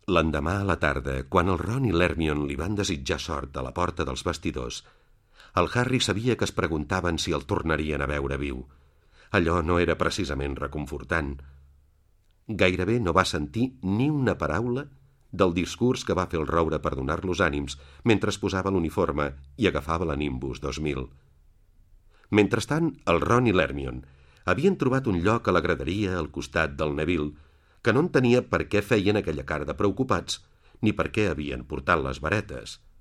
L'endemà a la tarda, quan el Ron i l'Hermione li van desitjar sort a la porta dels vestidors, el Harry sabia que es preguntaven si el tornarien a veure viu. Allò no era precisament reconfortant. Gairebé no va sentir ni una paraula del discurs que va fer el roure per donar-los ànims mentre es posava l'uniforme i agafava la Nimbus 2000. Mentrestant, el Ron i l'Hermione havien trobat un lloc a la graderia al costat del Neville, que no entenia per què feien aquella cara de preocupats ni per què havien portat les varetes.